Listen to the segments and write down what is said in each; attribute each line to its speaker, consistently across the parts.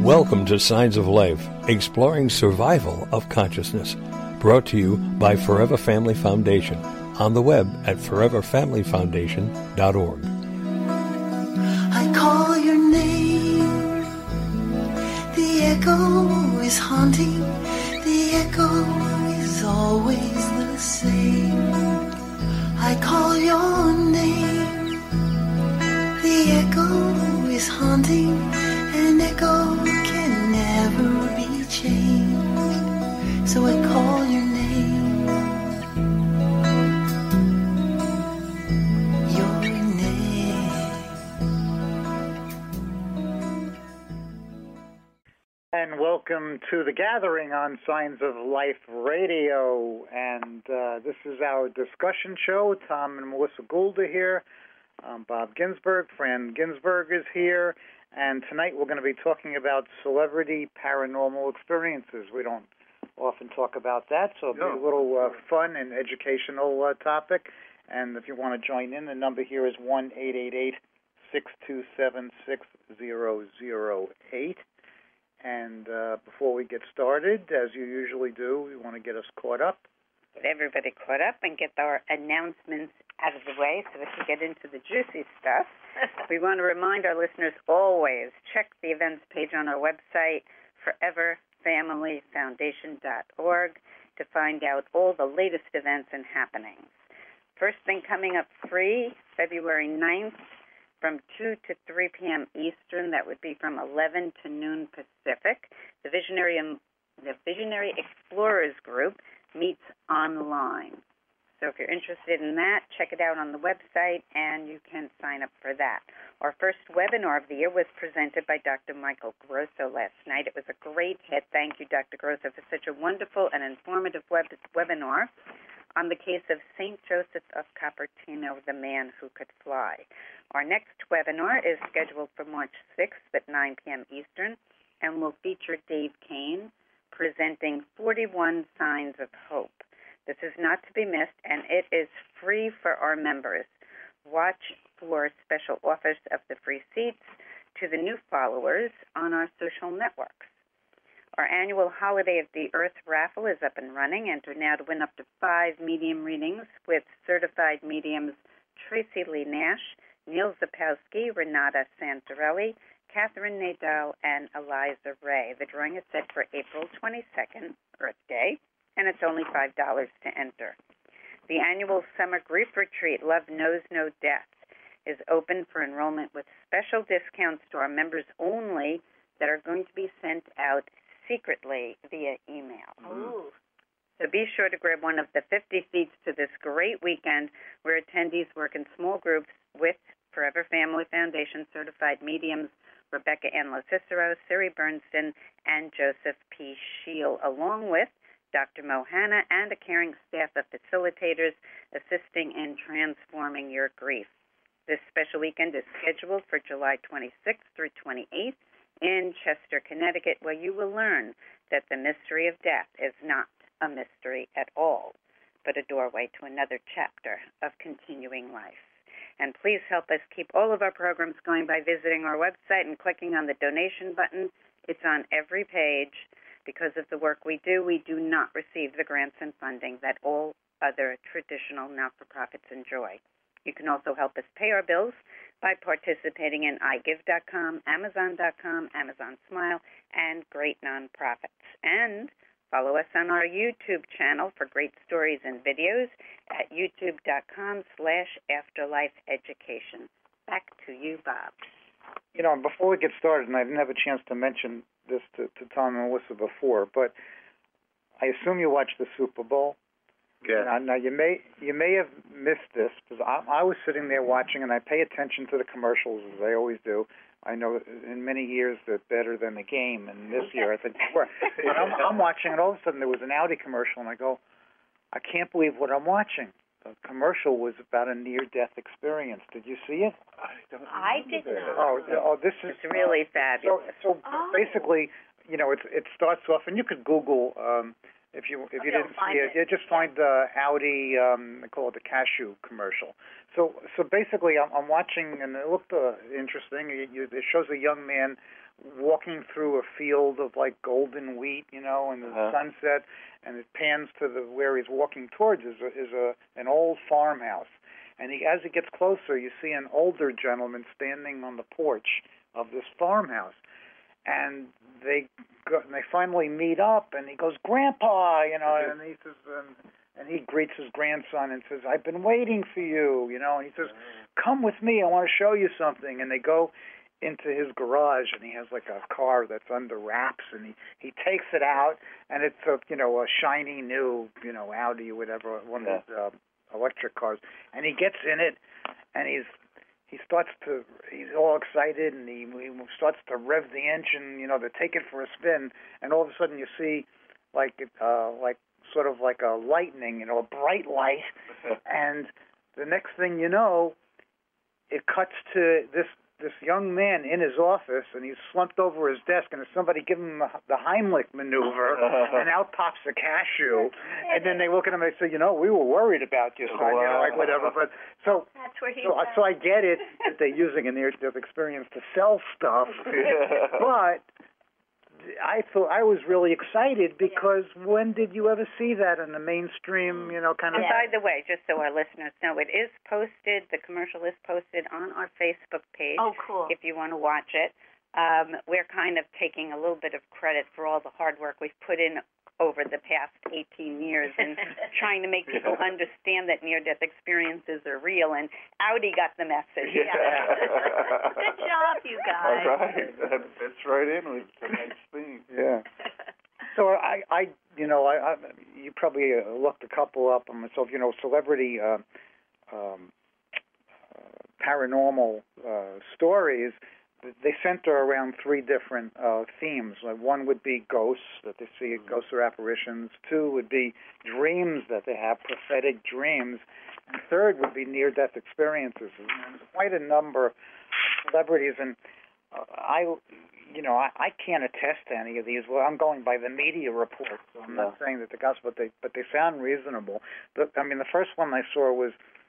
Speaker 1: Welcome to Signs of Life, exploring survival of consciousness. Brought to you by Forever Family Foundation. On the web at foreverfamilyfoundation.org.
Speaker 2: I call your name. The echo is haunting. The echo is always the same. I call your name. The echo is haunting. An echo can never be changed. So I call your name. Your name.
Speaker 3: And welcome to the gathering on Signs of Life Radio. And this is our discussion show. Tom and Melissa Gould are here. Bob Ginsberg, Fran Ginsberg is here. And tonight we're going to be talking about celebrity paranormal experiences. We don't often talk about that, so it'll be a little fun and educational topic. And if you want to join in, the number here is 1-888-627-6008. And before we get started, as you usually do, we want to get us caught up.
Speaker 4: Get everybody caught up and get our announcements out of the way so we can get into the juicy stuff. We want to remind our listeners always, check the events page on our website, foreverfamilyfoundation.org, to find out all the latest events and happenings. First thing coming up free, February 9th, from 2 to 3 p.m. Eastern. That would be from 11 to noon Pacific. The Visionary Explorers Group meets online. So if you're interested in that, check it out on the website, and you can sign up for that. Our first webinar of the year was presented by Dr. Michael Grosso last night. It was a great hit. Thank you, Dr. Grosso, for such a wonderful and informative webinar on the case of St. Joseph of Cupertino, the man who could fly. Our next webinar is scheduled for March 6th at 9 p.m. Eastern, and will feature Dave Kane presenting 41 Signs of Hope. This is not to be missed, and it is free for our members. Watch for special offers of the free seats to the new followers on our social networks. Our annual Holiday of the Earth raffle is up and running. Enter now to win up to 5 medium readings with certified mediums Tracy Lee Nash, Neil Zapowski, Renata Santarelli, Catherine Nadal, and Eliza Ray. The drawing is set for April 22nd, Earth Day, and it's only $5 to enter. The annual summer grief retreat, Love Knows No Death, is open for enrollment with special discounts to our members only that are going to be sent out secretly via email.
Speaker 5: Ooh.
Speaker 4: So be sure to grab one of the 50 seats to this great weekend where attendees work in small groups with Forever Family Foundation certified mediums Rebecca Ann Locicero, Siri Bernstein, and Joseph P. Scheel, along with Dr. Mohana and a caring staff of facilitators assisting in transforming your grief. This special weekend is scheduled for July 26th through 28th in Chester, Connecticut, where you will learn that the mystery of death is not a mystery at all, but a doorway to another chapter of continuing life. And please help us keep all of our programs going by visiting our website and clicking on the donation button. It's on every page. Because of the work we do not receive the grants and funding that all other traditional not-for-profits enjoy. You can also help us pay our bills by participating in iGive.com, Amazon.com, Amazon Smile, and great nonprofits. And follow us on our YouTube channel for great stories and videos at youtube.com/afterlifeeducation. Back to you, Bob.
Speaker 3: You know, before we get started, and I didn't have a chance to mention this to Tom and Melissa before, but I assume you watched the Super Bowl.
Speaker 5: Yeah.
Speaker 3: Now you may have missed this because I was sitting there watching, and I pay attention to the commercials as I always do. I know in many years they're better than the game, and this year I think they were. But I'm watching, and all of a sudden there was an Audi commercial, and I go, I can't believe what I'm watching. The commercial was about a near-death experience. Did you see it?
Speaker 5: I did not.
Speaker 3: Oh, this is
Speaker 4: It's really fabulous.
Speaker 3: So basically, you know, it starts off, and you could Google if you didn't see it. You just find the Audi, they call it the cashew commercial. So basically, I'm watching, and it looked interesting. It shows a young man walking through a field of like golden wheat, in the sunset, and it pans to where he's walking towards is an old farmhouse. And as he gets closer, you see an older gentleman standing on the porch of this farmhouse, and they finally meet up, and he goes, "Grandpa," and he says, and he greets his grandson and says, "I've been waiting for you," and he says, "Come with me, I want to show you something." And they go into his garage, and he has like a car that's under wraps, and he takes it out, and it's a shiny new Audi or whatever, one of those electric cars, and he gets in it, and he's all excited, and he starts to rev the engine, to take it for a spin, and all of a sudden you see like sort of like a lightning, a bright light, and the next thing you know, it cuts to this young man in his office, and he's slumped over his desk, and somebody give him the Heimlich maneuver, and out pops a cashew, and then they look at him and they say, we were worried about you, son, like whatever. But so
Speaker 5: that's where
Speaker 3: so I get it that they're using a near-death experience to sell stuff, but I thought I was really excited because when did you ever see that in the mainstream, kind of?
Speaker 4: And by the way, just so our listeners know, it is posted. The commercial is posted on our Facebook page.
Speaker 5: Oh, cool!
Speaker 4: If you want to watch it, we're kind of taking a little bit of credit for all the hard work we've put in over the past 18 years and trying to make people understand that near-death experiences are real. And Audi got the message.
Speaker 5: Yeah. Good job, you guys.
Speaker 6: All right. That fits right in with tonight's theme.
Speaker 3: Yeah. So I you probably looked a couple up on myself, celebrity paranormal stories. They center around three different themes. Like one would be ghosts, that they see ghosts or apparitions. Two would be dreams, that they have prophetic dreams. And third would be near-death experiences. And there's quite a number of celebrities, and I can't attest to any of these. Well, I'm going by the media reports, so I'm not saying that the gospel, but they sound reasonable. The first one I saw was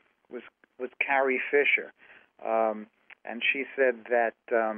Speaker 3: Carrie Fisher. And she said that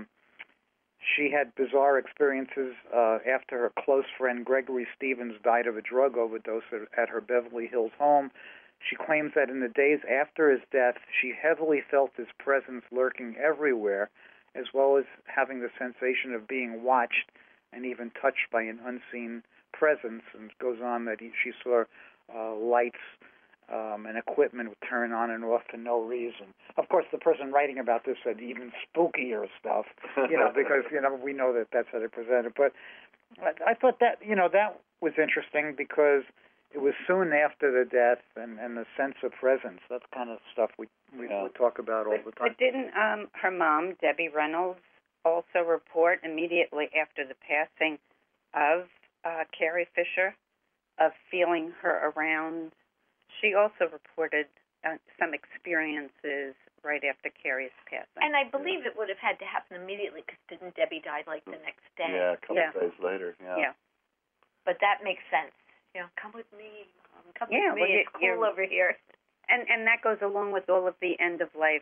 Speaker 3: she had bizarre experiences after her close friend Gregory Stevens died of a drug overdose at her Beverly Hills home. She claims that in the days after his death, she heavily felt his presence lurking everywhere, as well as having the sensation of being watched and even touched by an unseen presence. And it goes on that she saw lights and equipment would turn on and off for no reason. Of course, the person writing about this said even spookier stuff, because, we know that that's how they present it. But I thought that, that was interesting because it was soon after the death and the sense of presence. That's kind of stuff we talk about all the time.
Speaker 4: But didn't her mom, Debbie Reynolds, also report immediately after the passing of Carrie Fisher of feeling her around? She also reported some experiences right after Carrie's passing.
Speaker 5: And I believe it would have had to happen immediately because didn't Debbie die like the next day?
Speaker 6: Yeah, a couple of days later. Yeah.
Speaker 5: But that makes sense. Come with me. Come with me. It's cool over here.
Speaker 4: And that goes along with all of the end-of-life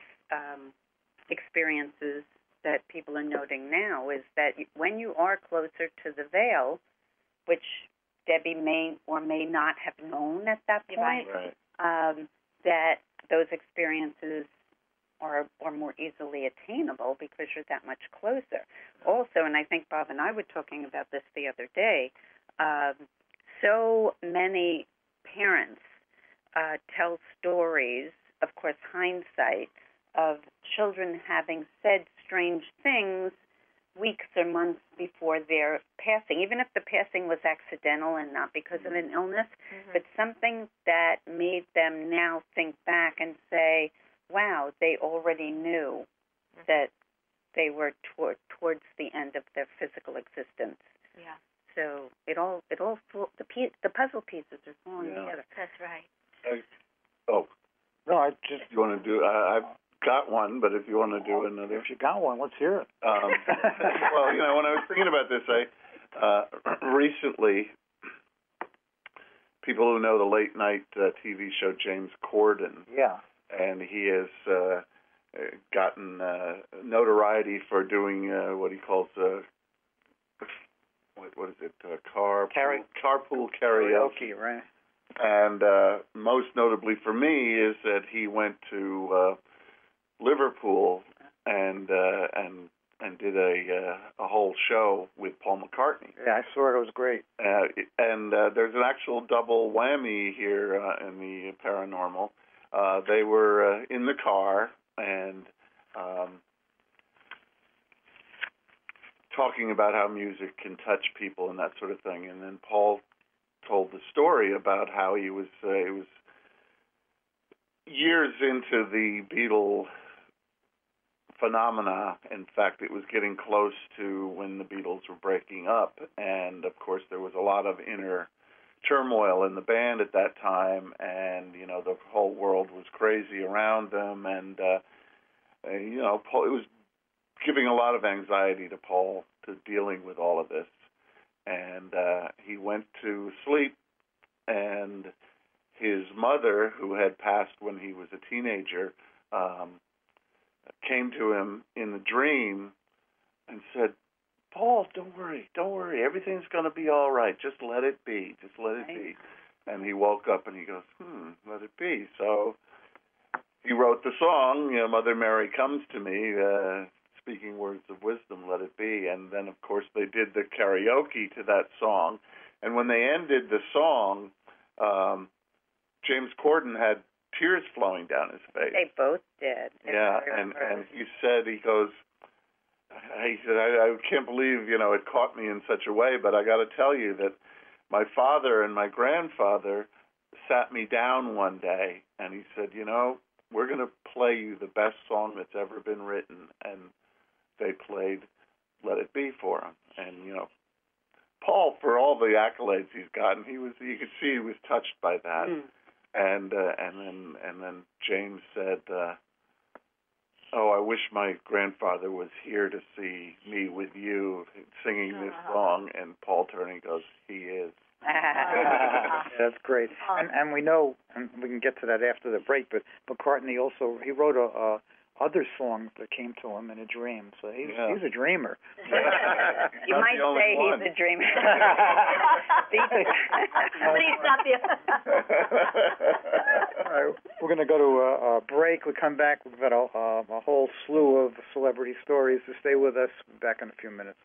Speaker 4: experiences that people are noting now, is that when you are closer to the veil, which Debbie may or may not have known at that point, that those experiences are more easily attainable because you're that much closer. Also, and I think Bob and I were talking about this the other day, so many parents tell stories, of course hindsight, of children having said strange things weeks or months before their passing, even if the passing was accidental and not because of an illness, but something that made them now think back and say, wow, they already knew that they were towards the end of their physical existence.
Speaker 5: Yeah.
Speaker 4: So the puzzle pieces are falling together.
Speaker 5: That's right.
Speaker 3: No, I just...
Speaker 6: You want to do... I've got one, but if you want to do another...
Speaker 3: If you got one, let's hear it.
Speaker 6: Well, when I was thinking about this, I recently, people who know the late-night TV show James Corden and he has gotten notoriety for doing what he calls what is it? Carpool karaoke,
Speaker 3: right?
Speaker 6: And most notably for me is that he went to Liverpool and did a whole show with Paul McCartney.
Speaker 3: Yeah, I saw it. It was great.
Speaker 6: And there's an actual double whammy here in the paranormal. They were in the car and talking about how music can touch people and that sort of thing. And then Paul told the story about how it was years into the Beatle phenomena. In fact, it was getting close to when the Beatles were breaking up, and of course there was a lot of inner turmoil in the band at that time, and the whole world was crazy around them, and Paul, it was giving a lot of anxiety to Paul to dealing with all of this, and he went to sleep, and his mother, who had passed when he was a teenager, came to him in the dream and said, "Paul, don't worry, everything's going to be all right. Just let it be, be." And he woke up and he goes, let it be. So he wrote the song, Mother Mary Comes to Me, speaking words of wisdom, let it be. And then, of course, they did the karaoke to that song. And when they ended the song, James Corden had tears flowing down his face.
Speaker 4: They both did.
Speaker 6: Yeah, and he said, I can't believe, it caught me in such a way, but I got to tell you that my father and my grandfather sat me down one day, and he said, we're going to play you the best song that's ever been written, and they played Let It Be for him. And, Paul, for all the accolades he's gotten, you could see he was touched by that. And then James said, I wish my grandfather was here to see me with you singing this song. And Paul Turney goes, he is.
Speaker 3: That's great. And we know, and we can get to that after the break, but McCartney also, he wrote other songs that came to him in a dream. So he's a dreamer.
Speaker 4: You might say he's a dreamer.
Speaker 5: But he's not the...
Speaker 3: All right, we're going to go to a break. We come back. We've got a whole slew of celebrity stories. So stay with us. We'll be back in a few minutes.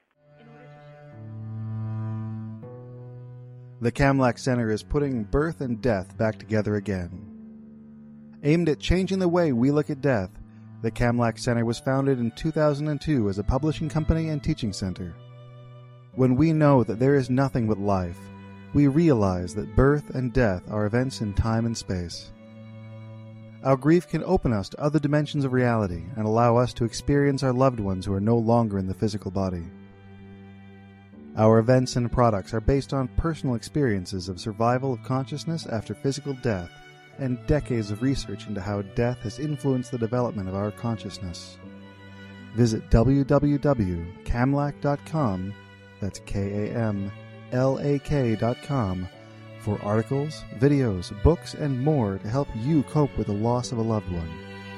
Speaker 7: The Kamlach Center is putting birth and death back together again. Aimed at changing the way we look at death, the Kamlach Center was founded in 2002 as a publishing company and teaching center. When we know that there is nothing but life, we realize that birth and death are events in time and space. Our grief can open us to other dimensions of reality and allow us to experience our loved ones who are no longer in the physical body. Our events and products are based on personal experiences of survival of consciousness after physical death and decades of research into how death has influenced the development of our consciousness. Visit www.kamlach.com, that's KAMLAK.com, for articles, videos, books, and more to help you cope with the loss of a loved one.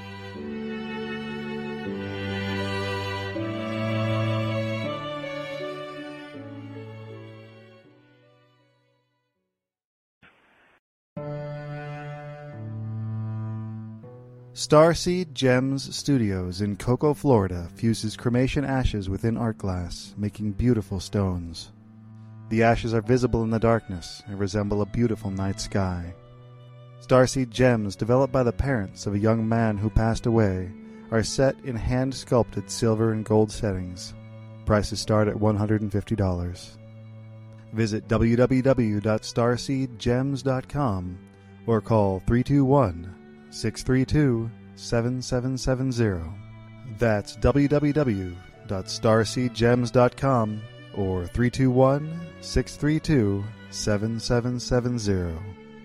Speaker 7: Starseed Gems Studios in Cocoa, Florida fuses cremation ashes within art glass, making beautiful stones. The ashes are visible in the darkness and resemble a beautiful night sky. Starseed Gems, developed by the parents of a young man who passed away, are set in hand-sculpted silver and gold settings. Prices start at $150. Visit www.starseedgems.com or call 321-632-7770. That's www.starseedgems.com or 321-632-7770.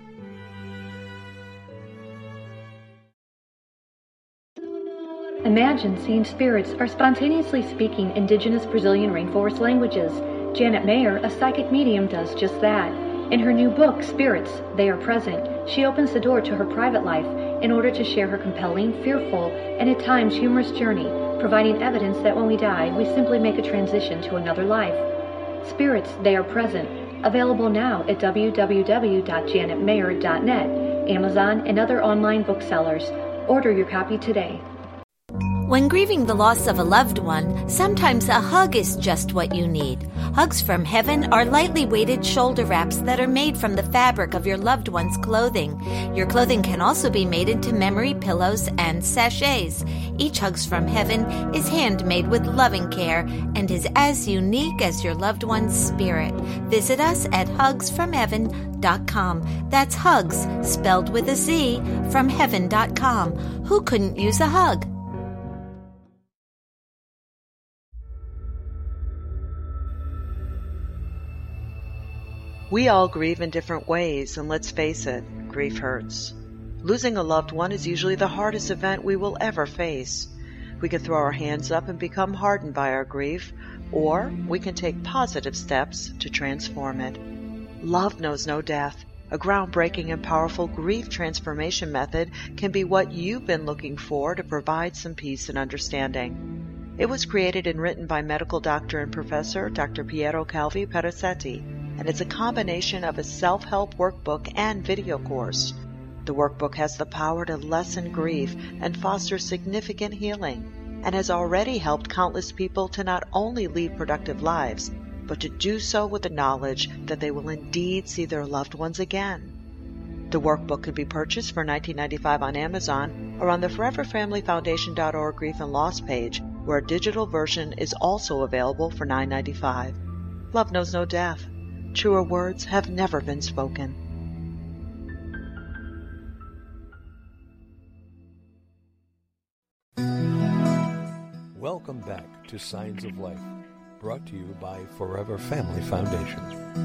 Speaker 8: Imagine seeing spirits or spontaneously speaking indigenous Brazilian rainforest languages. Janet Mayer, a psychic medium, does just that. In her new book, Spirits, They Are Present, she opens the door to her private life in order to share her compelling, fearful, and at times humorous journey, providing evidence that when we die, we simply make a transition to another life. Spirits, They Are Present, available now at www.janetmayer.net, Amazon, and other online booksellers. Order your copy today.
Speaker 9: When grieving the loss of a loved one, sometimes a hug is just what you need. Hugs from Heaven are lightly weighted shoulder wraps that are made from the fabric of your loved one's clothing. Your clothing can also be made into memory pillows and sachets. Each Hugs from Heaven is handmade with loving care and is as unique as your loved one's spirit. Visit us at hugsfromheaven.com. That's hugs, spelled with a Z, from heaven.com. Who couldn't use a hug?
Speaker 10: We all grieve in different ways, and let's face it, grief hurts. Losing a loved one is usually the hardest event we will ever face. We can throw our hands up and become hardened by our grief, or we can take positive steps to transform it. Love knows no death. A groundbreaking and powerful grief transformation method can be what you've been looking for to provide some peace and understanding. It was created and written by medical doctor and professor Dr. Piero Calvi Perazzetti, and it's a combination of a self-help workbook and video course. The workbook has the power to lessen grief and foster significant healing, and has already helped countless people to not only lead productive lives, but to do so with the knowledge that they will indeed see their loved ones again. The workbook can be purchased for $19.95 on Amazon or on the ForeverFamilyFoundation.org Grief and Loss page, where a digital version is also available for $9.95. Love knows no death. Truer words have never been spoken.
Speaker 1: Welcome back to Signs of Life, brought to you by Forever Family Foundation.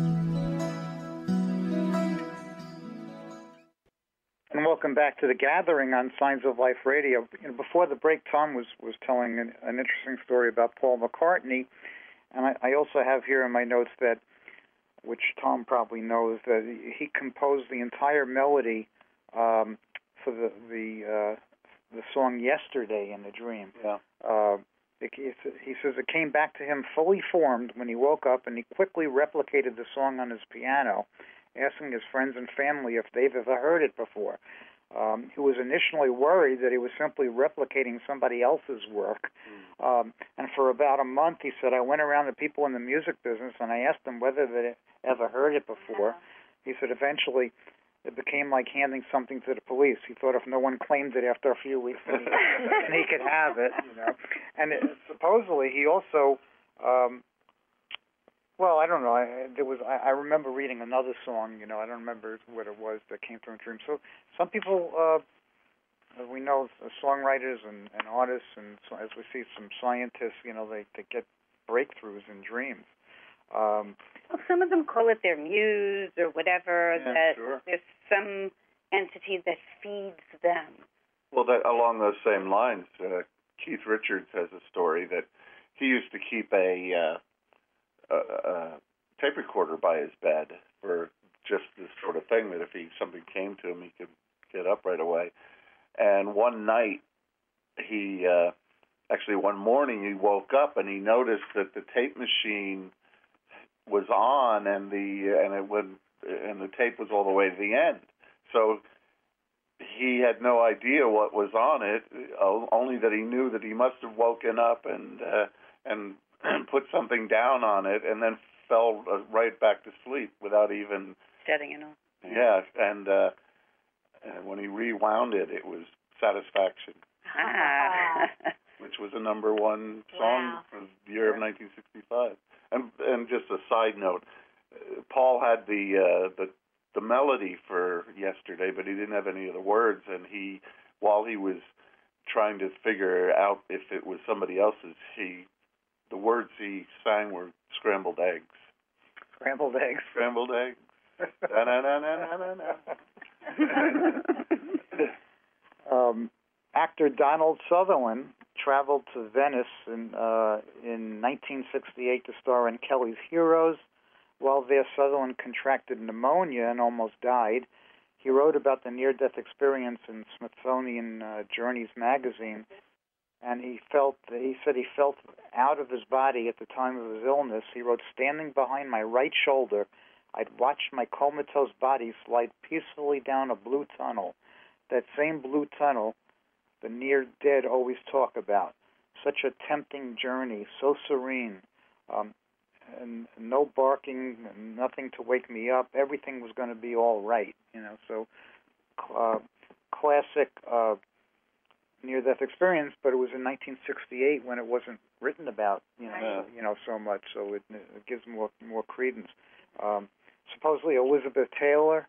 Speaker 3: And welcome back to The Gathering on Signs of Life Radio. Before the break, Tom was telling an interesting story about Paul McCartney, and I also have here in my notes that, which Tom probably knows, that he composed the entire melody for the song "Yesterday" in a Dream.
Speaker 6: Yeah.
Speaker 3: He says it came back to him fully formed when he woke up, and he quickly replicated the song on his piano, asking his friends and family if they've ever heard it before. He was initially worried that he was simply replicating somebody else's work. And for about a month, he said, I went around to people in the music business and I asked them whether they ever heard it before. He said eventually it became like handing something to the police. He thought if no one claimed it after a few weeks, then he could have it. And supposedly he also, well, I don't know. I remember reading another song. I don't remember what it was that came through in dreams. So some people, we know, songwriters and artists, and so, as we see some scientists, they get breakthroughs in dreams.
Speaker 4: Well, some of them call it their muse or whatever.
Speaker 6: Yeah,
Speaker 4: that
Speaker 6: sure.
Speaker 4: There's some entity that feeds them.
Speaker 6: Well, along those same lines, Keith Richards has a story that he used to keep a tape recorder by his bed for just this sort of thing, that if something came to him, he could get up right away. And one night, one morning, he woke up and he noticed that the tape machine was on and the tape was all the way to the end. So he had no idea what was on it, only that he knew that he must have woken up and put something down on it, and then fell right back to sleep without even
Speaker 4: shutting it off.
Speaker 6: Yeah, and when he rewound it, it was Satisfaction, which was a number one song for the year of 1965. And just a side note, Paul had the melody for Yesterday, but he didn't have any of the words, and while he was trying to figure out if it was somebody else's, the words he sang were scrambled eggs.
Speaker 3: Scrambled eggs.
Speaker 6: Scrambled eggs.
Speaker 3: Actor Donald Sutherland traveled to Venice in 1968 to star in Kelly's Heroes. While there, Sutherland contracted pneumonia and almost died. he wrote about the near-death experience in Smithsonian Journeys magazine, and he said he felt out of his body at the time of his illness. He wrote, "Standing behind my right shoulder, I'd watched my comatose body slide peacefully down a blue tunnel, that same blue tunnel the near-dead always talk about. Such a tempting journey, so serene, and no barking, nothing to wake me up. Everything was going to be all right, So, classic near-death experience, but it was in 1968 when it wasn't written about, so much. So it gives more credence. Supposedly Elizabeth Taylor,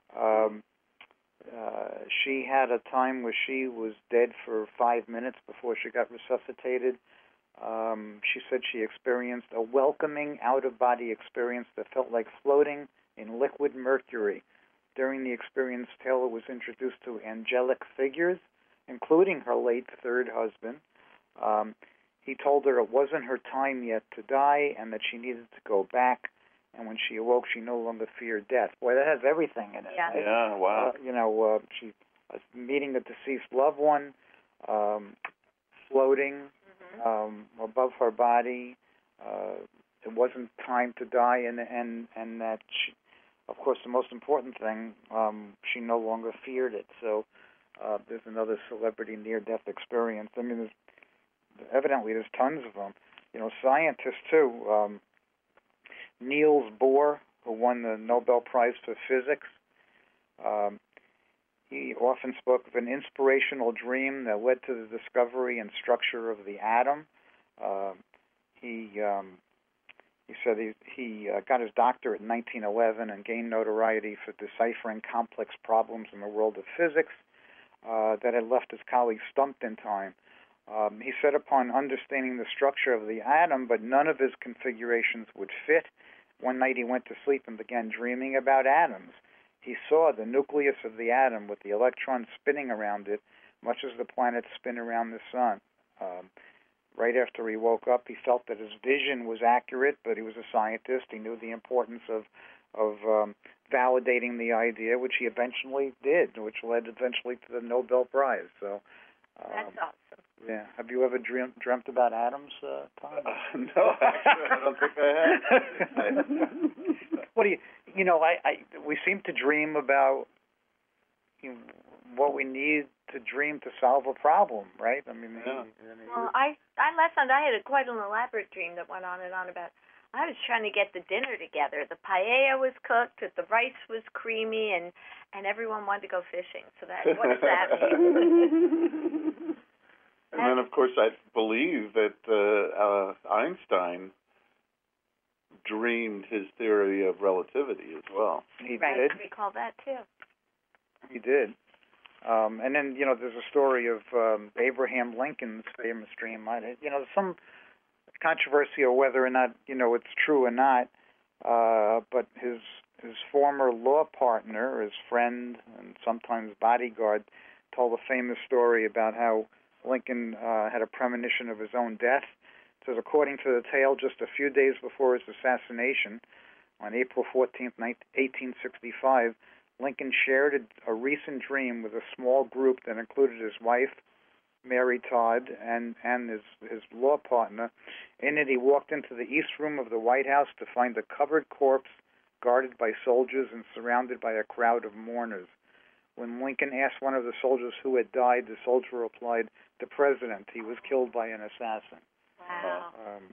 Speaker 3: she had a time where she was dead for 5 minutes before she got resuscitated. She said she experienced a welcoming out-of-body experience that felt like floating in liquid mercury. During the experience, Taylor was introduced to angelic figures, including her late third husband. He told her it wasn't her time yet to die and that she needed to go back. And when she awoke, she no longer feared death. Boy, that has everything in it.
Speaker 5: Yeah,
Speaker 3: right?
Speaker 6: Yeah, wow.
Speaker 3: She was meeting a deceased loved one, floating above her body. It wasn't time to die, and that she, of course, the most important thing, she no longer feared it. So there's another celebrity near-death experience. I mean, evidently there's tons of them. Scientists too. Niels Bohr, who won the Nobel Prize for Physics, he often spoke of an inspirational dream that led to the discovery and structure of the atom. He said he got his doctorate in 1911 and gained notoriety for deciphering complex problems in the world of physics that had left his colleagues stumped in time. He said upon understanding the structure of the atom, but none of his configurations would fit. One night he went to sleep and began dreaming about atoms. He saw the nucleus of the atom with the electrons spinning around it, much as the planets spin around the sun. Right after he woke up, he felt that his vision was accurate, but he was a scientist. He knew the importance of validating the idea, which he eventually did, which led eventually to the Nobel Prize. So
Speaker 5: that's awesome.
Speaker 3: Yeah. Have you ever dreamt about atoms, Tom?
Speaker 6: No, actually, I don't think I have.
Speaker 3: What do we seem to dream about what we need to dream to solve a problem, right? I mean,
Speaker 6: yeah.
Speaker 5: Well, I last night I had quite an elaborate dream that went on and on about. I was trying to get the dinner together. The paella was cooked, the rice was creamy, and everyone wanted to go fishing. So what does that mean?
Speaker 6: And then, of course, I believe that Einstein dreamed his theory of relativity as well.
Speaker 3: He
Speaker 5: right,
Speaker 3: did.
Speaker 5: I recall that too.
Speaker 3: He did. And then, there's a story of Abraham Lincoln's famous dream. Some controversy or whether or not, it's true or not, but his former law partner, his friend, and sometimes bodyguard, told a famous story about how Lincoln had a premonition of his own death. It says, according to the tale, just a few days before his assassination, on April 14th, 1865, Lincoln shared a recent dream with a small group that included his wife, Mary Todd, and his law partner. In it, he walked into the East Room of the White House to find a covered corpse guarded by soldiers and surrounded by a crowd of mourners. When Lincoln asked one of the soldiers who had died, the soldier replied, "The president. He was killed by an assassin."
Speaker 5: Wow.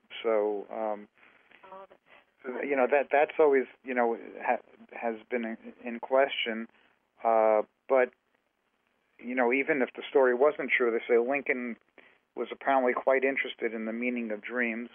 Speaker 3: That's always, has been in question. But, even if the story wasn't true, they say Lincoln was apparently quite interested in the meaning of dreams.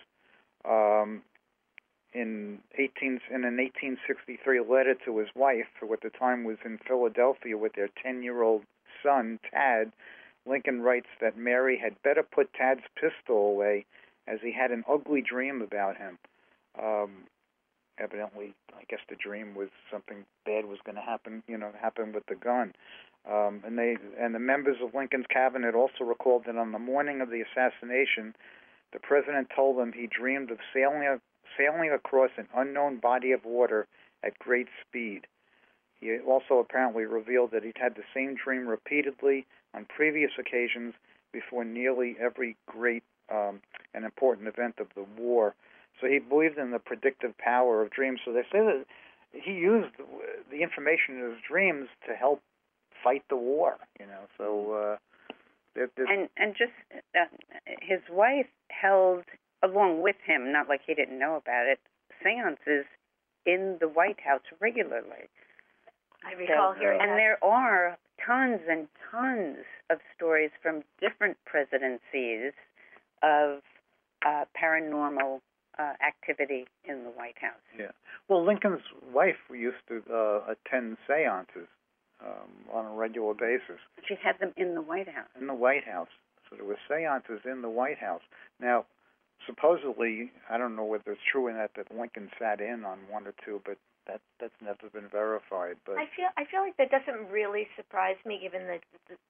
Speaker 3: In an 1863 letter to his wife, who at the time was in Philadelphia with their 10-year-old son, Tad, Lincoln writes that Mary had better put Tad's pistol away as he had an ugly dream about him. Evidently, I guess the dream was something bad was going to happen with the gun. And the members of Lincoln's cabinet also recalled that on the morning of the assassination, the president told them he dreamed of sailing across an unknown body of water at great speed. He also apparently revealed that he'd had the same dream repeatedly on previous occasions before nearly every great and important event of the war. So he believed in the predictive power of dreams. So they say that he used the information in his dreams to help fight the war. So
Speaker 4: and just his wife held along with him, not like he didn't know about it, seances in the White House regularly.
Speaker 5: I recall hearing that.
Speaker 4: And there are tons and tons of stories from different presidencies of paranormal activity in the White House.
Speaker 3: Yeah. Well, Lincoln's wife used to attend seances on a regular basis.
Speaker 4: She had them in the White House.
Speaker 3: In the White House. So there were seances in the White House. Now, supposedly, I don't know whether it's true in that Lincoln sat in on one or two, but that's never been verified. But
Speaker 5: I feel like that doesn't really surprise me, given that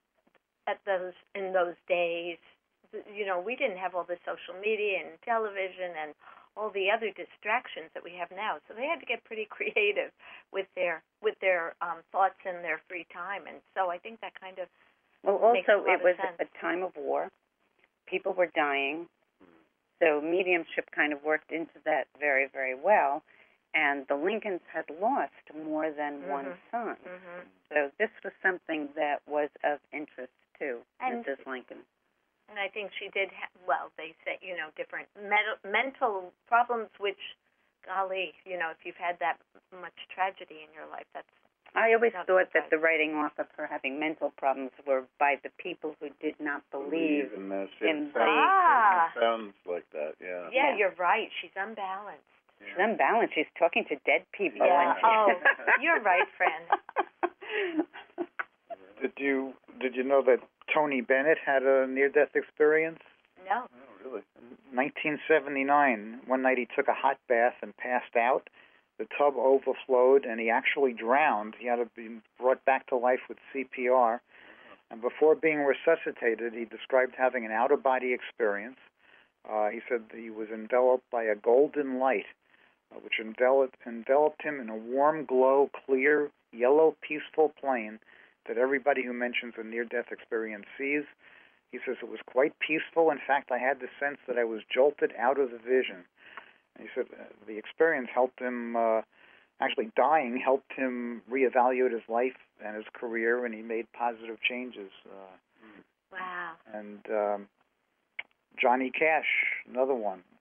Speaker 5: in those days, we didn't have all the social media and television and all the other distractions that we have now. So they had to get pretty creative with their thoughts and their free time. And so I think that kind of makes a lot
Speaker 4: it was
Speaker 5: of sense.
Speaker 4: a time of war. People were dying. So mediumship kind of worked into that very, very well. And the Lincolns had lost more than one son.
Speaker 5: Mm-hmm.
Speaker 4: So this was something that was of interest to
Speaker 5: And
Speaker 4: Mrs. Lincoln.
Speaker 5: And I think she did, they say, different mental problems, which, golly, if you've had that much tragedy in your life, that's...
Speaker 4: I always thought that the writing off of her having mental problems were by the people who did not believe
Speaker 6: in this.
Speaker 4: in
Speaker 6: It sounds like that, yeah.
Speaker 5: Yeah, you're right. She's unbalanced.
Speaker 4: She's unbalanced. She's talking to dead people.
Speaker 5: Yeah. You're right, friend.
Speaker 3: Did you know that Tony Bennett had a near-death experience?
Speaker 5: No.
Speaker 6: Oh, really?
Speaker 3: 1979. One night he took a hot bath and passed out. The tub overflowed, and he actually drowned. He had to be brought back to life with CPR. And before being resuscitated, he described having an out-of-body experience. He said that he was enveloped by a golden light, which enveloped him in a warm glow, clear, yellow, peaceful plane that everybody who mentions a near-death experience sees. He says it was quite peaceful. In fact, I had the sense that I was jolted out of the vision. And he said the experience helped him, actually dying helped him reevaluate his life and his career, and he made positive changes.
Speaker 5: Wow.
Speaker 3: And Johnny Cash, another one.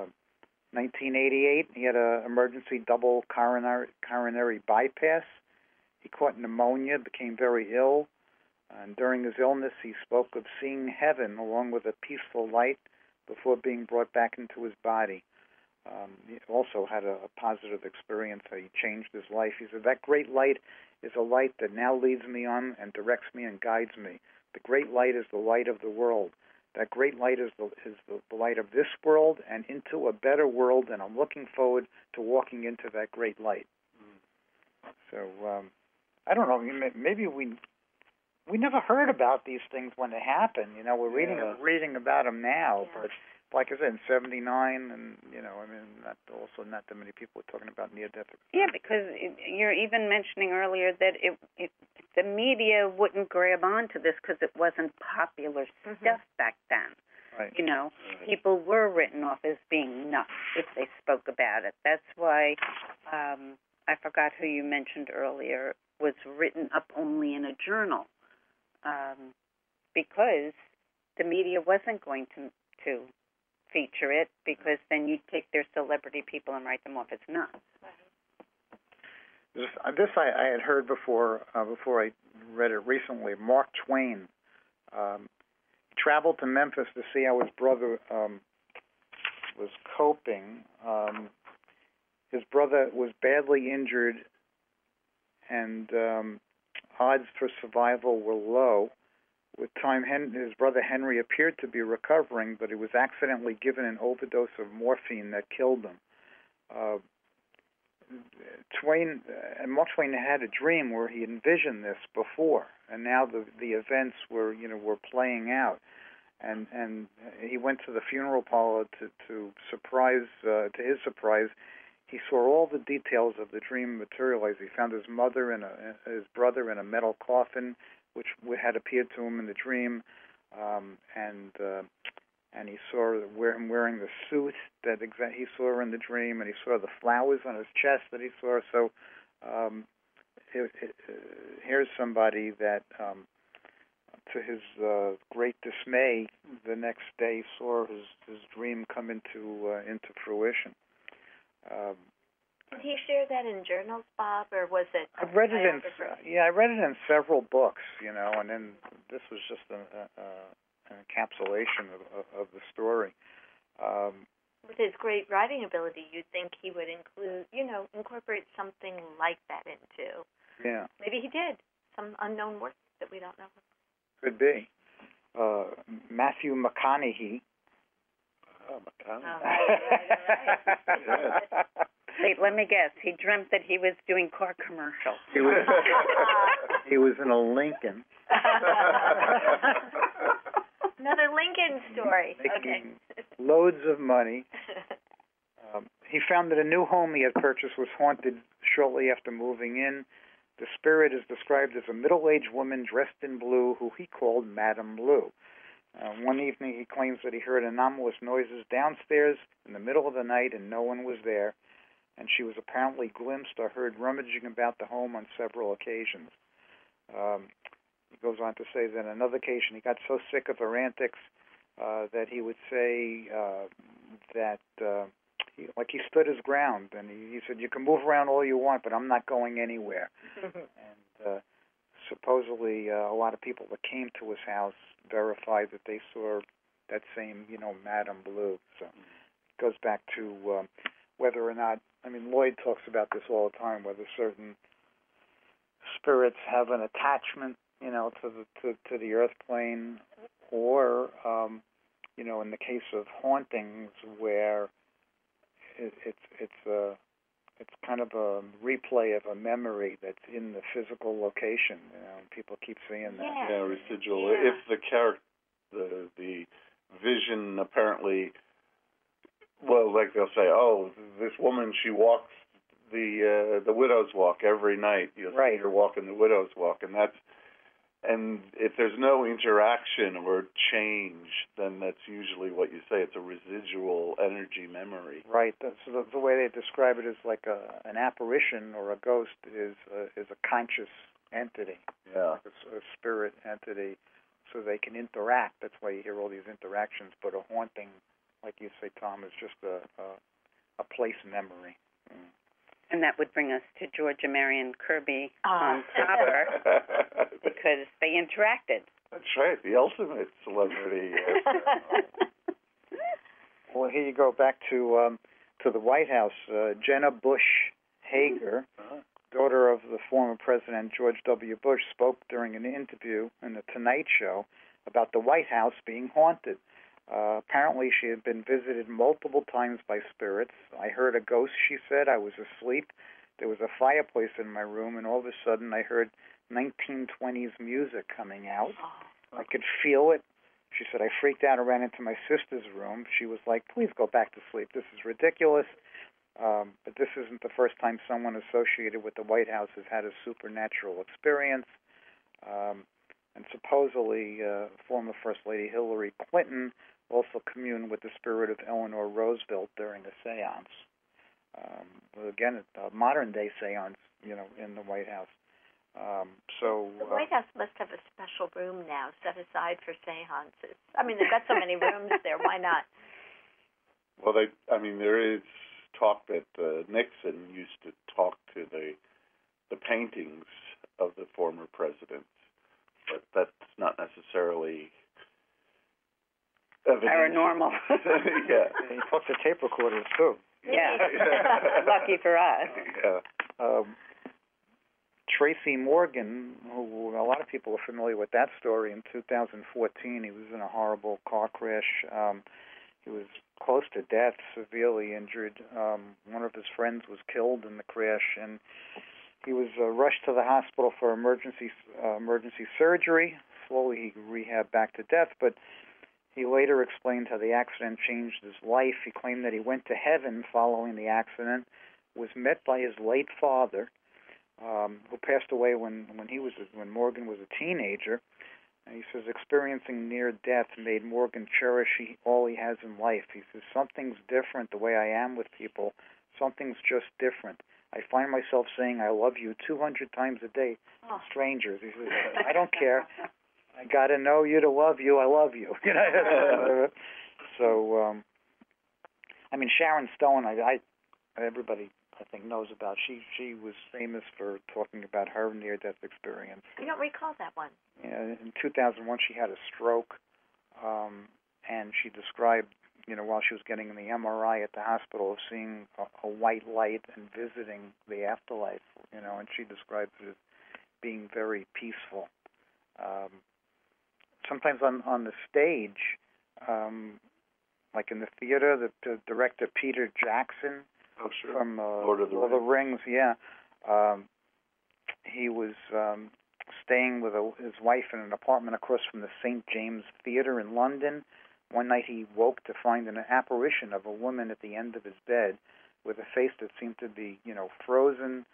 Speaker 3: 1988, he had an emergency double coronary bypass. He caught pneumonia, became very ill, and during his illness he spoke of seeing heaven along with a peaceful light before being brought back into his body. He also had a positive experience. He changed his life. He said, that great light is a light that now leads me on and directs me and guides me. The great light is the light of the world. That great light is the light of this world and into a better world, and I'm looking forward to walking into that great light. So, I don't know, maybe we never heard about these things when they happen. We're reading about them now, but like I said, in 79, and, not that many people are talking about near-death experience.
Speaker 4: Yeah, because you're even mentioning earlier that the media wouldn't grab onto this because it wasn't popular stuff back then.
Speaker 3: Right.
Speaker 4: People were written off as being nuts if they spoke about it. That's why, I forgot who you mentioned earlier, was written up only in a journal, because the media wasn't going to feature it, because then you'd take their celebrity people and write them off as nuts.
Speaker 3: This I had heard before I read it recently. Mark Twain traveled to Memphis to see how his brother was coping. His brother was badly injured, and odds for survival were low. With time, his brother Henry appeared to be recovering, but he was accidentally given an overdose of morphine that killed him. Mark Twain had a dream where he envisioned this before, and now the events were playing out. And he went to the funeral parlor to his surprise, he saw all the details of the dream materialize. He found his mother and his brother in a metal coffin, which had appeared to him in the dream, and he saw him wearing the suit that he saw in the dream, and he saw the flowers on his chest that he saw. So here's somebody that, to his great dismay, the next day saw his dream come into fruition.
Speaker 5: Did he share that in journals, Bob, or was it?
Speaker 3: I read it in several books, and then this was just an encapsulation of the story.
Speaker 5: With his great writing ability, you'd think he would incorporate something like that into.
Speaker 3: Yeah.
Speaker 5: Maybe he did. Some unknown work that we don't know.
Speaker 3: Could be. Matthew McConaughey.
Speaker 6: Oh, McConaughey.
Speaker 4: Right. Wait, let me guess. He dreamt that he was doing car commercials.
Speaker 3: He was in a Lincoln.
Speaker 5: Another Lincoln story.
Speaker 3: Making loads of money. He found that a new home he had purchased was haunted shortly after moving in. The spirit is described as a middle-aged woman dressed in blue who he called Madame Blue. One evening he claims that he heard anomalous noises downstairs in the middle of the night and no one was there, and she was apparently glimpsed or heard rummaging about the home on several occasions. He goes on to say that on another occasion he got so sick of her antics that he would say that he stood his ground, and he said, "You can move around all you want, but I'm not going anywhere." And supposedly a lot of people that came to his house verified that they saw that same, Madame Blue. So it goes back to whether or not, Lloyd talks about this all the time, whether certain spirits have an attachment, to the earth plane, or, in the case of hauntings where it's kind of a replay of a memory that's in the physical location. People keep saying that.
Speaker 6: Yeah, residual. Yeah. If the character, the vision apparently, like they'll say, oh, this woman, she walks the widow's walk every night. You'll see her walking the widow's walk, and if there's no interaction or change, then that's usually what you say. It's a residual energy memory.
Speaker 3: Right. So the way they describe it is like an apparition or a ghost is a conscious entity.
Speaker 6: Yeah.
Speaker 3: Like a spirit entity, so they can interact. That's why you hear all these interactions. But a haunting, like you say, Tom, is just a place memory. Mm.
Speaker 4: And that would bring us to Georgia Marion Kirby on Topper, because they interacted.
Speaker 6: That's right, the ultimate celebrity.
Speaker 3: Well, here you go back to the White House. Jenna Bush Hager, daughter of the former President George W. Bush, spoke during an interview in The Tonight Show about the White House being haunted. Apparently, she had been visited multiple times by spirits. I heard a ghost, she said. I was asleep. There was a fireplace in my room, and all of a sudden I heard 1920s music coming out. I could feel it. She said, I freaked out and ran into my sister's room. She was like, please go back to sleep. This is ridiculous. But this isn't the first time someone associated with the White House has had a supernatural experience. And supposedly, former First Lady Hillary Clinton also communed with the spirit of Eleanor Roosevelt during a seance. Again, a modern-day seance, in the White House.
Speaker 5: The White House must have a special room now set aside for seances. They've got so many rooms there. Why not?
Speaker 6: Well, there is talk that Nixon used to talk to the paintings of the former presidents, but that's not necessarily
Speaker 4: paranormal.
Speaker 6: Yeah.
Speaker 3: He talked to tape recorders, too.
Speaker 4: Yeah. Lucky for us.
Speaker 6: Yeah.
Speaker 3: Tracy Morgan, who a lot of people are familiar with that story, in 2014, he was in a horrible car crash. He was close to death, severely injured. One of his friends was killed in the crash, and he was rushed to the hospital for emergency surgery. Slowly he rehabbed back to death, but he later explained how the accident changed his life. He claimed that he went to heaven following the accident, was met by his late father, who passed away when Morgan was a teenager. And he says experiencing near death made Morgan cherish all he has in life. He says, something's different the way I am with people. Something's just different. I find myself saying I love you 200 times a day to strangers. He says, I don't care. I got to know you to love you. I love you. You know. So, I mean, Sharon Stone, everybody I think knows about. She was famous for talking about her near-death experience.
Speaker 5: I don't recall that one.
Speaker 3: Yeah, in 2001, she had a stroke, and she described, while she was getting the MRI at the hospital, of seeing a white light and visiting the afterlife. And she described it as being very peaceful. Sometimes on the stage, like in the theater, the director Peter Jackson from Lord of the Rings, he was staying with his wife in an apartment across from the St. James Theater in London. One night he woke to find an apparition of a woman at the end of his bed with a face that seemed to be, frozen.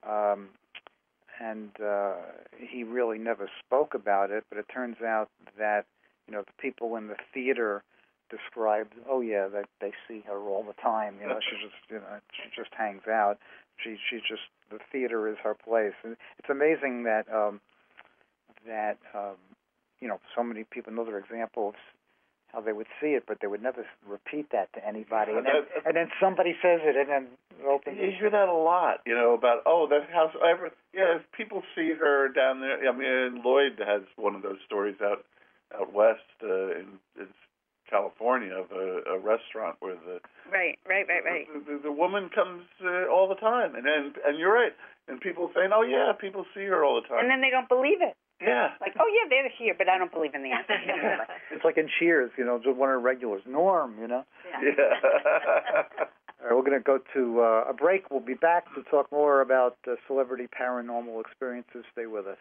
Speaker 3: And he really never spoke about it, but it turns out that, the people in the theater described, that they see her all the time. She just hangs out. She just, the theater is her place. And it's amazing that so many people know their examples how they would see it, but they would never repeat that to anybody. And then somebody says it, and then
Speaker 6: you hear that a lot, about, that house. If people see her down there. I mean, Lloyd has one of those stories out west in California of a restaurant where
Speaker 4: Right.
Speaker 6: The woman comes all the time, and you're right. And people saying, people see her all the time.
Speaker 4: And then they don't believe it.
Speaker 6: Yeah.
Speaker 4: Like, they're here, but I don't believe in the answer.
Speaker 3: It's like in Cheers, just one of the regulars, Norm,
Speaker 6: Yeah.
Speaker 3: All right, we're going to go to a break. We'll be back to talk more about celebrity paranormal experiences. Stay with us.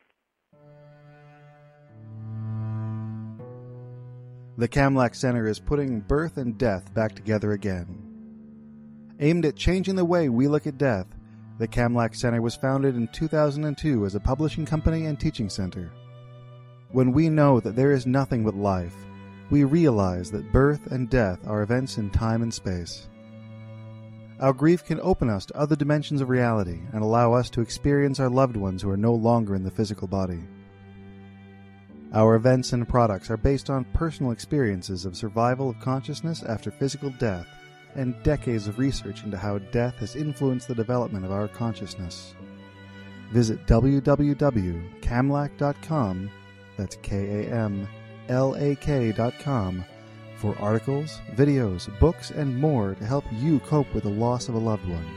Speaker 7: The Kamlach Center is putting birth and death back together again. Aimed at changing the way we look at death, the Kamlach Center was founded in 2002 as a publishing company and teaching center. When we know that there is nothing but life, we realize that birth and death are events in time and space. Our grief can open us to other dimensions of reality and allow us to experience our loved ones who are no longer in the physical body. Our events and products are based on personal experiences of survival of consciousness after physical death and decades of research into how death has influenced the development of our consciousness. Visit www.kamlach.com, that's KAMLAK.com, for articles, videos, books, and more to help you cope with the loss of a loved one.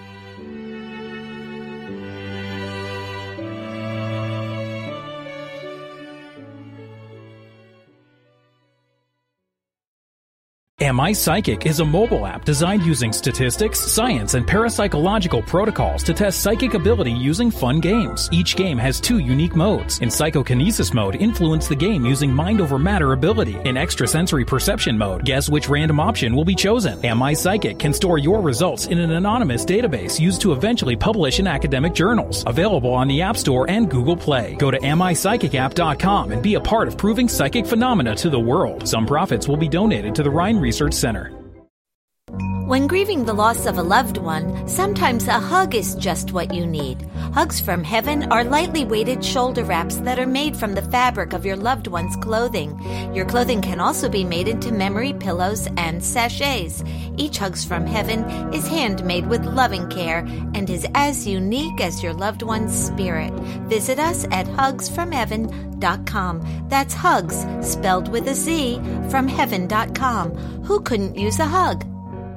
Speaker 11: Am I Psychic is a mobile app designed using statistics, science, and parapsychological protocols to test psychic ability using fun games. Each game has 2 unique modes. In psychokinesis mode, influence the game using mind over matter ability. In extrasensory perception mode, guess which random option will be chosen. Am I Psychic can store your results in an anonymous database used to eventually publish in academic journals. Available on the App Store and Google Play. Go to AmIPsychicApp.com and be a part of proving psychic phenomena to the world. Some profits will be donated to the Rhine Research Center.
Speaker 9: When grieving the loss of a loved one, sometimes a hug is just what you need. Hugs from Heaven are lightly weighted shoulder wraps that are made from the fabric of your loved one's clothing. Your clothing can also be made into memory pillows and sachets. Each Hugs from Heaven is handmade with loving care and is as unique as your loved one's spirit. Visit us at hugsfromheaven.com. That's hugs, spelled with a Z, from heaven.com. Who couldn't use a hug?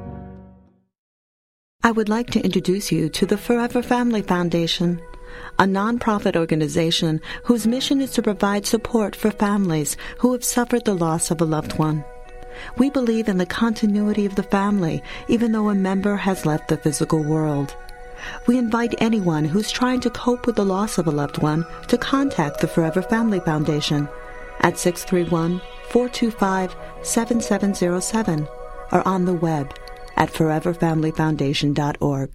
Speaker 12: I would like to introduce you to the Forever Family Foundation, a nonprofit organization whose mission is to provide support for families who have suffered the loss of a loved one. We believe in the continuity of the family, even though a member has left the physical world. We invite anyone who's trying to cope with the loss of a loved one to contact the Forever Family Foundation at 631-425-7707 or on the web at foreverfamilyfoundation.org.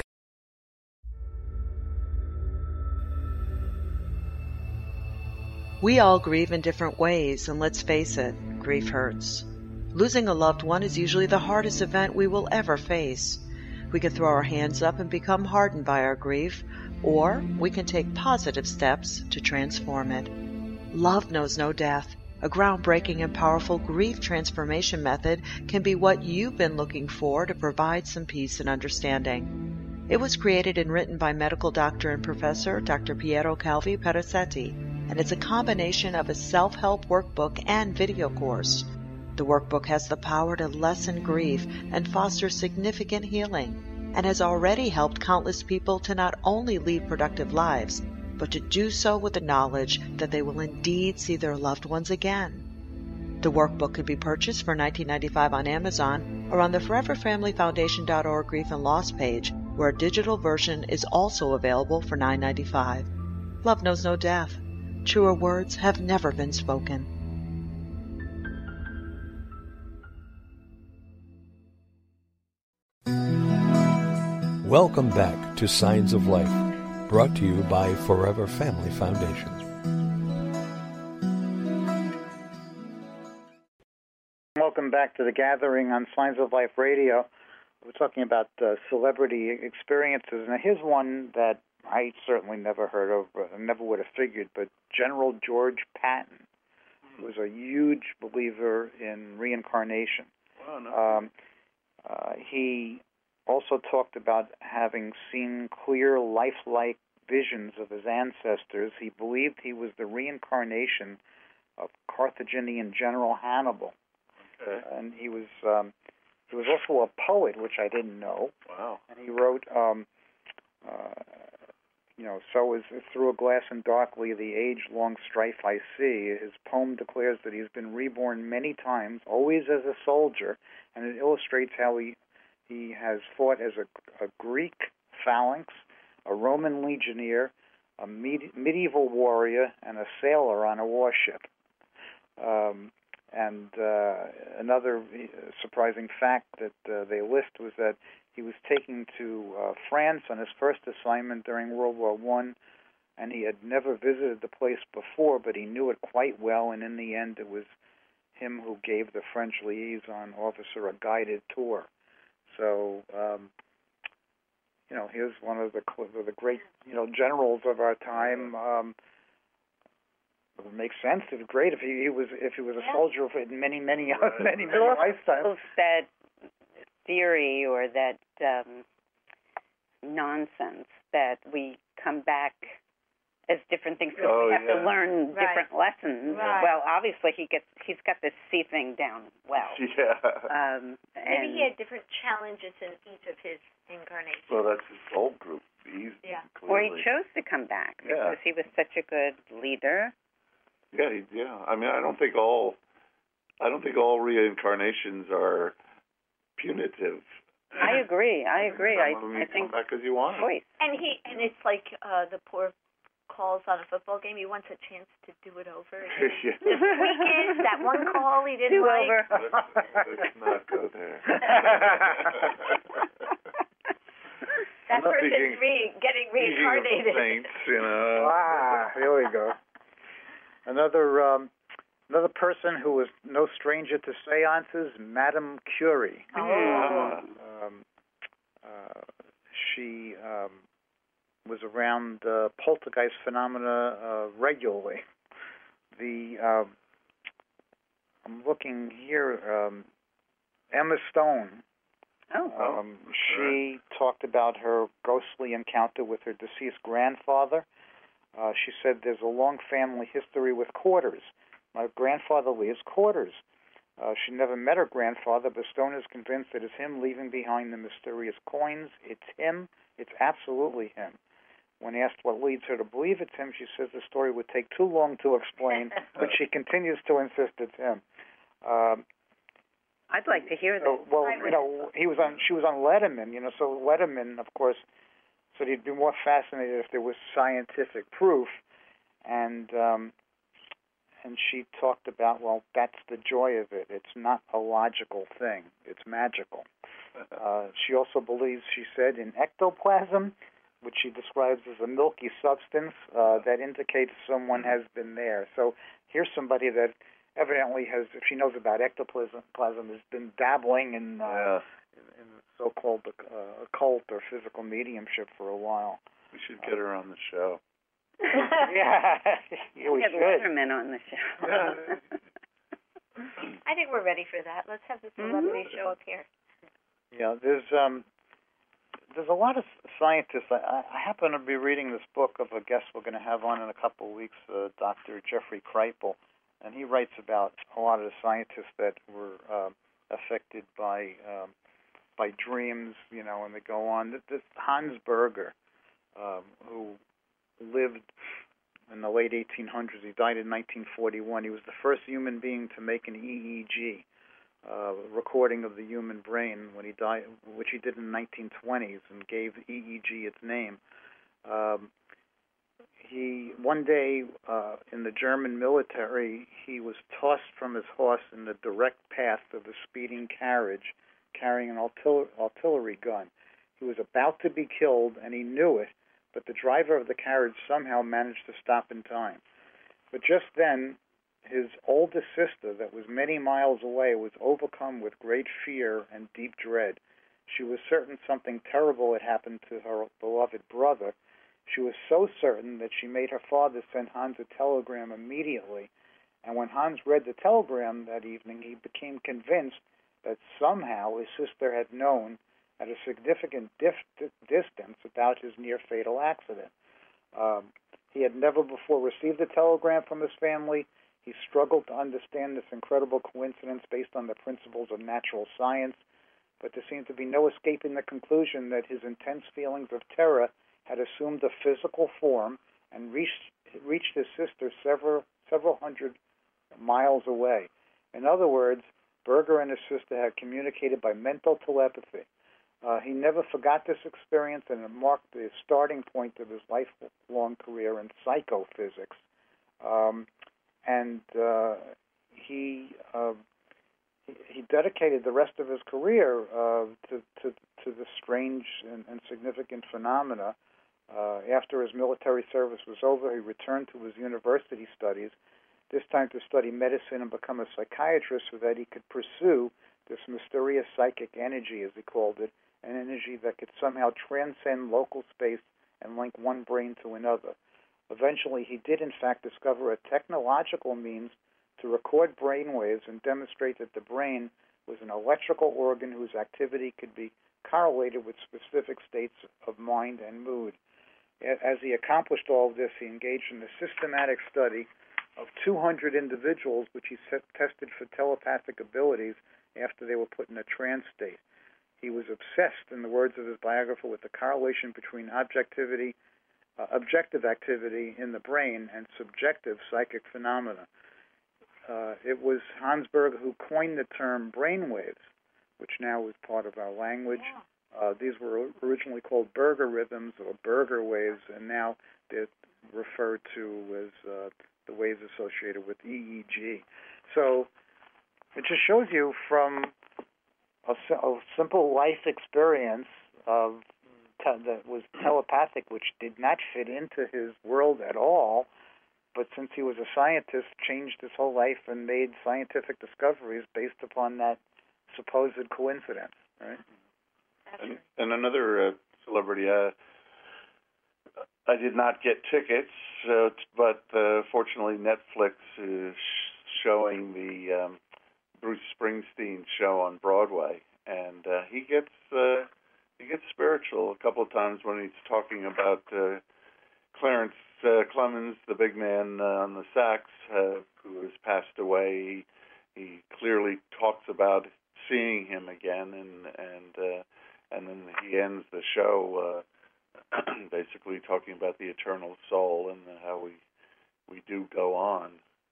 Speaker 10: We all grieve in different ways, and let's face it, grief hurts. Losing a loved one is usually the hardest event we will ever face. We can throw our hands up and become hardened by our grief, or we can take positive steps to transform it. Love knows no death. A groundbreaking and powerful grief transformation method can be what you've been looking for to provide some peace and understanding. It was created and written by medical doctor and professor Dr. Piero Calvi Perazzetti, and it's a combination of a self-help workbook and video course. The workbook has the power to lessen grief and foster significant healing, and has already helped countless people to not only lead productive lives, but to do so with the knowledge that they will indeed see their loved ones again. The workbook can be purchased for $19.95 on Amazon or on the foreverfamilyfoundation.org Grief and Loss page, where a digital version is also available for $9.95. Love knows no death. Truer words have never been spoken.
Speaker 1: Welcome back to Signs of Life, brought to you by Forever Family Foundation.
Speaker 3: Welcome back to the gathering on Signs of Life Radio. We're talking about celebrity experiences. Now, here's one that I certainly never heard of, never would have figured, but General George Patton was a huge believer in reincarnation.
Speaker 6: Wow, no.
Speaker 3: He also talked about having seen clear, lifelike visions of his ancestors. He believed he was the reincarnation of Carthaginian General Hannibal.
Speaker 6: Okay.
Speaker 3: And he was also a poet, which I didn't know.
Speaker 6: Wow.
Speaker 3: And he wrote, so is through a glass and darkly the age-long strife I see. His poem declares that he's been reborn many times, always as a soldier, and it illustrates how he has fought as a Greek phalanx, a Roman legionnaire, a medieval warrior, and a sailor on a warship. Another surprising fact that they list was that he was taken to France on his first assignment during World War I, and he had never visited the place before, but he knew it quite well, and in the end it was him who gave the French liaison officer a guided tour. So, here's one of the great, generals of our time. It would make sense. It's great if he was a soldier for many lifetimes.
Speaker 4: That theory or that nonsense that we come back as different things because we have to learn different lessons.
Speaker 5: Right.
Speaker 4: Well, obviously he's got this C thing down well.
Speaker 6: Yeah.
Speaker 5: Maybe he had different challenges in each of his incarnations.
Speaker 6: Well, that's his soul group.
Speaker 4: Or he chose to come back because he was such a good leader.
Speaker 6: Yeah. I mean, I don't think all reincarnations are punitive.
Speaker 4: I agree. I think
Speaker 6: come back as you want.
Speaker 4: Choice.
Speaker 5: And it's like the poor calls on a football game. He wants a chance to do it over.
Speaker 6: Yeah.
Speaker 5: This weekend, that one call he didn't like.
Speaker 6: Let's not go there.
Speaker 5: That person's getting reincarnated.
Speaker 6: Saints,
Speaker 3: Here we go. Another person who was no stranger to seances, Madame Curie. She was around poltergeist phenomena regularly. I'm looking here. Emma Stone. She talked about her ghostly encounter with her deceased grandfather. She said there's a long family history with quarters. My grandfather leaves quarters. She never met her grandfather, but Stone is convinced that it's him leaving behind the mysterious coins. It's him. It's absolutely him. When asked what leads her to believe it's him, she says the story would take too long to explain, but she continues to insist it's him.
Speaker 4: I'd like to hear that.
Speaker 3: She was on Letterman, so Letterman, of course, said he'd be more fascinated if there was scientific proof, and she talked about, well, that's the joy of it. It's not a logical thing. It's magical. She also believes, she said, in ectoplasm, which she describes as a milky substance that indicates someone has been there. So here's somebody that evidently has, if she knows about ectoplasm, has been dabbling in so-called occult or physical mediumship for a while.
Speaker 6: We should get her on the show.
Speaker 3: Yeah, we
Speaker 4: get
Speaker 3: should.
Speaker 4: Letterman on the show.
Speaker 5: I think we're ready for that. Let's have the celebrity show up here.
Speaker 3: Yeah, there's a lot of scientists. I happen to be reading this book of a guest we're going to have on in a couple of weeks, Dr. Jeffrey Kripal, and he writes about a lot of the scientists that were affected by dreams, and they go on. This Hans Berger, who lived in the late 1800s, he died in 1941. He was the first human being to make an EEG, recording of the human brain when he died, which he did in the 1920s, and gave EEG its name. He one day in the German military, he was tossed from his horse in the direct path of a speeding carriage carrying an artillery gun. He was about to be killed, and he knew it, but the driver of the carriage somehow managed to stop in time. But just then, his oldest sister, that was many miles away, was overcome with great fear and deep dread. She was certain something terrible had happened to her beloved brother. She was so certain that she made her father send Hans a telegram immediately. And when Hans read the telegram that evening, he became convinced that somehow his sister had known at a significant distance about his near-fatal accident. He had never before received a telegram from his family. He struggled to understand this incredible coincidence based on the principles of natural science, but there seemed to be no escaping the conclusion that his intense feelings of terror had assumed a physical form and reached his sister several hundred miles away. In other words, Berger and his sister had communicated by mental telepathy. He never forgot this experience, and it marked the starting point of his lifelong career in psychophysics. He dedicated the rest of his career to this strange and significant phenomena. After his military service was over, he returned to his university studies, this time to study medicine and become a psychiatrist so that he could pursue this mysterious psychic energy, as he called it, an energy that could somehow transcend local space and link one brain to another. Eventually, he did, in fact, discover a technological means to record brain waves and demonstrate that the brain was an electrical organ whose activity could be correlated with specific states of mind and mood. As he accomplished all of this, he engaged in a systematic study of 200 individuals, which he tested for telepathic abilities after they were put in a trance state. He was obsessed, in the words of his biographer, with the correlation between objective activity in the brain and subjective psychic phenomena. It was Hans Berger who coined the term brainwaves, which now is part of our language. These were originally called Berger rhythms or Berger waves, and now they're referred to as the waves associated with EEG. So it just shows you from a simple life experience that was telepathic, which did not fit into his world at all, but since he was a scientist, changed his whole life and made scientific discoveries based upon that supposed coincidence, right?
Speaker 6: And another celebrity, I did not get tickets, but fortunately Netflix is showing the Bruce Springsteen show on Broadway, and he gets spiritual a couple of times when he's talking about Clarence Clemens, the big man on the sax, who has passed away. He clearly talks about seeing him again, and then he ends the show basically talking about the eternal soul and how we do go on.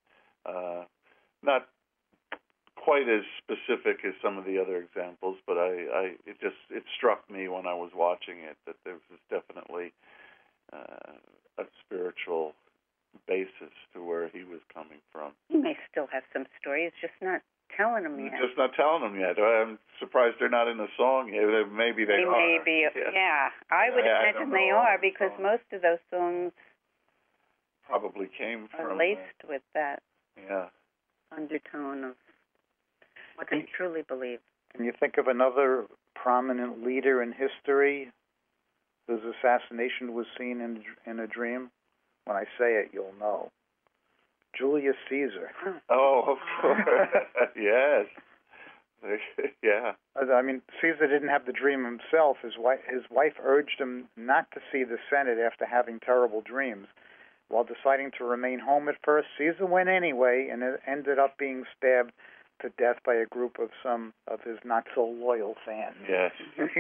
Speaker 6: Not quite as specific as some of the other examples, but it struck me when I was watching it that there was definitely a spiritual basis to where he was coming from.
Speaker 4: He may still have some story. It's just not telling them yet.
Speaker 6: Just not telling them yet. I'm surprised they're not in the song yet. Maybe they are.
Speaker 4: Maybe, yeah. I would imagine they are, because most of those songs
Speaker 6: probably came from
Speaker 4: laced with that
Speaker 6: undertone
Speaker 4: of what they truly believe.
Speaker 3: Can you think of another prominent leader in history whose assassination was seen in a dream? When I say it, you'll know. Julius Caesar.
Speaker 6: Oh, of course. Yes. Yeah.
Speaker 3: I mean, Caesar didn't have the dream himself. His wife urged him not to see the Senate after having terrible dreams. While deciding to remain home at first, Caesar went anyway and ended up being stabbed to death by a group of some of his not-so-loyal fans.
Speaker 6: Yes.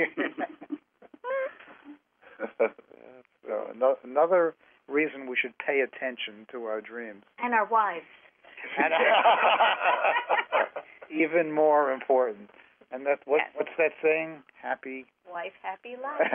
Speaker 3: So another reason we should pay attention to our dreams.
Speaker 5: And our wives.
Speaker 3: Even more important. And that's what's that saying? Happy
Speaker 5: wife, happy life.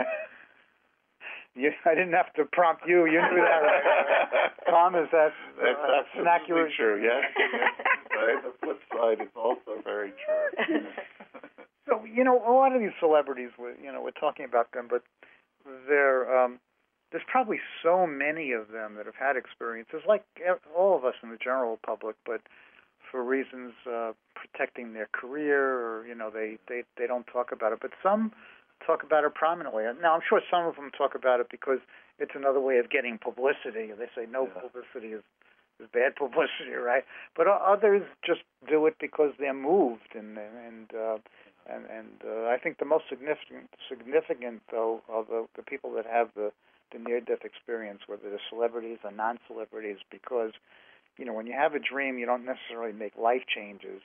Speaker 3: I didn't have to prompt you. You knew that, right? Tom, is that
Speaker 6: that's
Speaker 3: accurate?
Speaker 6: True, yes. Right. The flip side is also very true.
Speaker 3: So, a lot of these celebrities, we're talking about them, but there's probably so many of them that have had experiences, like all of us in the general public, but for reasons protecting their career, or, they don't talk about it. But some talk about it prominently. Now, I'm sure some of them talk about it because it's another way of getting publicity. They say no publicity is bad publicity, right? But others just do it because they're moved, and I think the most significant though are the people that have the near-death experience, whether they're celebrities or non-celebrities, because when you have a dream, you don't necessarily make life changes,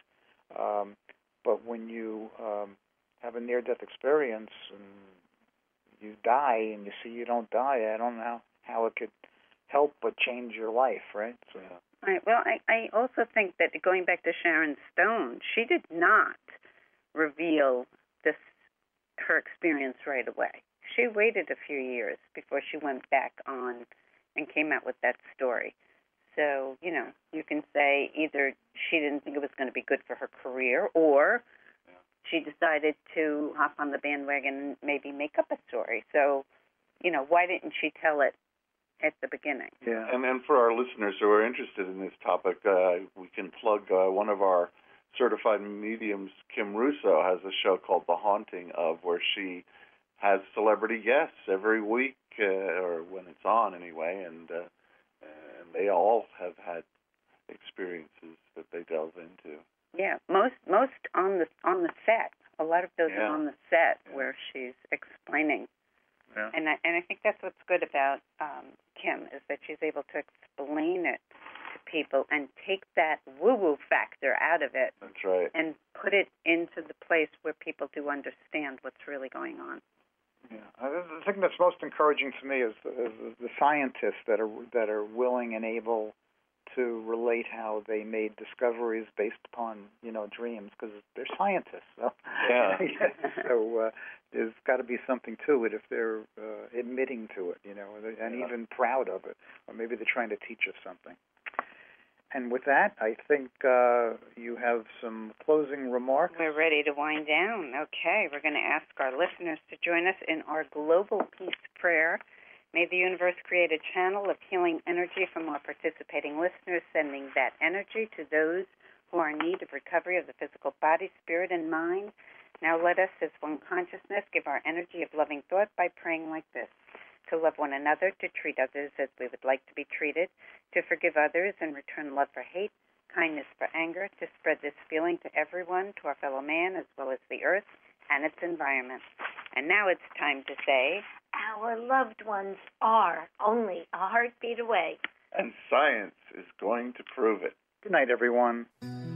Speaker 3: but when you have a near-death experience and you die and you see you don't die, I don't know how it could help but change your life, right? So.
Speaker 4: Right. Well, I also think that going back to Sharon Stone, she did not reveal her experience right away. She waited a few years before she went back on and came out with that story. So, you can say either she didn't think it was going to be good for her career, or she decided to hop on the bandwagon and maybe make up a story. So, why didn't she tell it at the beginning?
Speaker 6: Yeah. And for our listeners who are interested in this topic, we can plug one of our certified mediums, Kim Russo, has a show called The Haunting of, where she has celebrity guests every week, or when it's on anyway, and they all have had experiences that they delve into.
Speaker 4: Yeah, most on the set. A lot of those are on the set where she's explaining.
Speaker 3: Yeah.
Speaker 4: And I think that's what's good about Kim, is that she's able to explain it to people and take that woo-woo factor out of it.
Speaker 6: That's right.
Speaker 4: And put it into the place where people do understand what's really going on.
Speaker 3: Yeah, the thing that's most encouraging to me is the scientists that are willing and able to relate how they made discoveries based upon dreams, because they're scientists. So, so there's got to be something to it if they're admitting to it, and even proud of it, or maybe they're trying to teach us something. And with that, I think you have some closing remarks.
Speaker 4: We're ready to wind down. Okay, we're going to ask our listeners to join us in our global peace prayer. May the universe create a channel of healing energy from our participating listeners, sending that energy to those who are in need of recovery of the physical body, spirit, and mind. Now let us, as one consciousness, give our energy of loving thought by praying like this: to love one another, to treat others as we would like to be treated, to forgive others and return love for hate, kindness for anger, to spread this feeling to everyone, to our fellow man, as well as the earth and its environment. And now it's time to say,
Speaker 5: our loved ones are only a heartbeat away.
Speaker 6: And science is going to prove it.
Speaker 3: Good night, everyone.